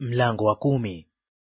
Mlango wa 10.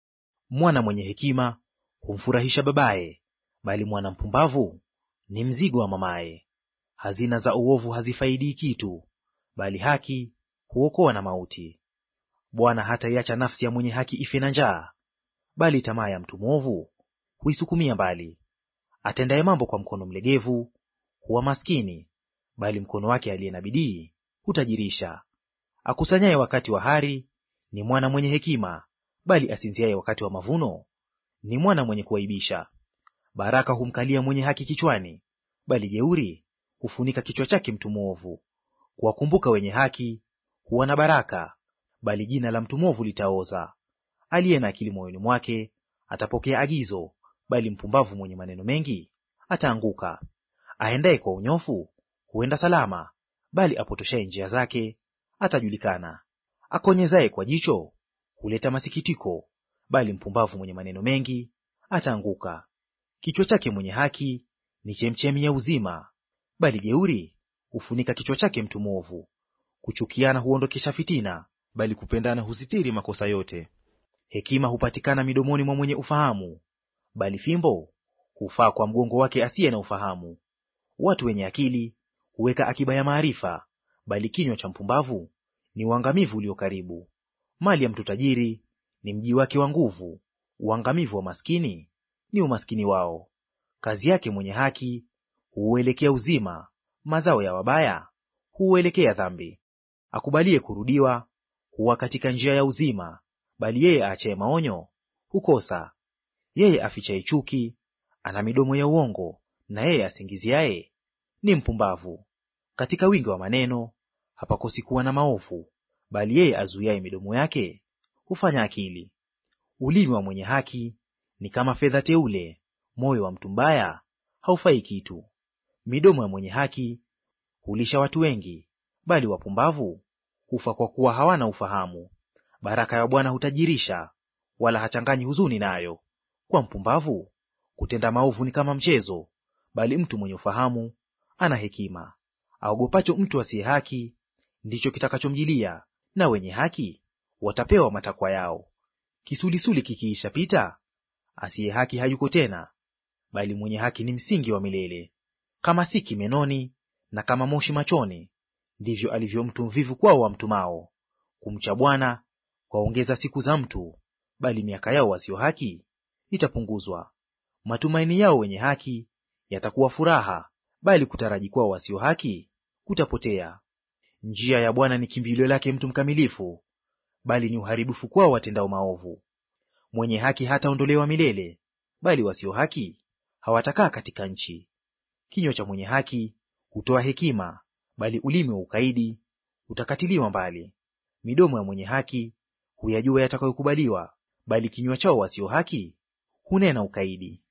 Mwana mwenye hekima humfurahisha babaye, bali mwana mpumbavu ni mzigo wa mamaye. Hazina za uovu hazifaidii kitu, bali haki huokoa na mauti. Bwana hataiacha nafsi ya mwenye haki ife na njaa, bali tamaa ya mtu mwovu huisukumia mbali. Atendaye mambo kwa mkono mlegevu huwa maskini, bali mkono wake aliye na bidii hutajirisha. Akusanyaye wakati wa hari ni mwana mwenye hekima, bali asinziaye wakati wa mavuno ni mwana mwenye kuaibisha. Baraka humkalia mwenye haki kichwani, bali jeuri hufunika kichwa chake mtu mwovu. Kuwakumbuka wenye haki huwa na baraka, bali jina la mtu mwovu litaoza. Aliye na akili moyoni mwake atapokea agizo, bali mpumbavu mwenye maneno mengi ataanguka. Aendaye kwa unyofu huenda salama, bali apotoshaye njia zake atajulikana. Akonyezaye kwa jicho huleta masikitiko, bali mpumbavu mwenye maneno mengi ataanguka. Kichwa chake mwenye haki ni chemchemi ya uzima, bali jeuri hufunika kichwa chake mtu mwovu. Kuchukiana huondokesha fitina, bali kupendana husitiri makosa yote. Hekima hupatikana midomoni mwa mwenye ufahamu, bali fimbo hufaa kwa mgongo wake asiye na ufahamu. Watu wenye akili huweka akiba ya maarifa, bali kinywa cha mpumbavu ni uangamivu ulio karibu. Mali ya mtu tajiri ni mji wake wa nguvu, uangamivu wa maskini ni umaskini wao. Kazi yake mwenye haki huuelekea uzima, mazao ya wabaya huuelekea dhambi. Akubalie kurudiwa huwa katika njia ya uzima, bali yeye aachaye maonyo hukosa. Yeye afichaye chuki ana midomo ya uongo, na yeye asingiziaye ni mpumbavu. Katika wingi wa maneno hapakosi kuwa na maovu, bali yeye azuiaye midomo yake hufanya akili. Ulimi wa mwenye haki ni kama fedha teule, moyo wa mtu mbaya haufai kitu. Midomo ya mwenye haki hulisha watu wengi, bali wapumbavu hufa kwa kuwa hawana ufahamu. Baraka ya Bwana hutajirisha, wala hachanganyi huzuni nayo. Kwa mpumbavu kutenda maovu ni kama mchezo, bali mtu mwenye ufahamu ana hekima. Aogopacho mtu asiye haki ndicho kitakachomjilia, na wenye haki watapewa matakwa yao. Kisulisuli kikiisha pita, asiye haki hayuko tena, bali mwenye haki ni msingi wa milele. Kama siki menoni na kama moshi machoni, ndivyo alivyo mtu mvivu kwao wamtumao. Kumcha Bwana kwaongeza siku za mtu, bali miaka yao wasio haki itapunguzwa. Matumaini yao wenye haki yatakuwa furaha, bali kutaraji kwao wasio haki kutapotea. Njia ya Bwana ni kimbilio lake mtu mkamilifu, bali ni uharibifu kwao watendao maovu. Mwenye haki hataondolewa milele, bali wasio haki hawatakaa katika nchi. Kinywa cha mwenye haki hutoa hekima, bali ulimi wa ukaidi utakatiliwa mbali. Midomo ya mwenye haki huyajua yatakayokubaliwa, bali kinywa chao wasio haki hunena ukaidi.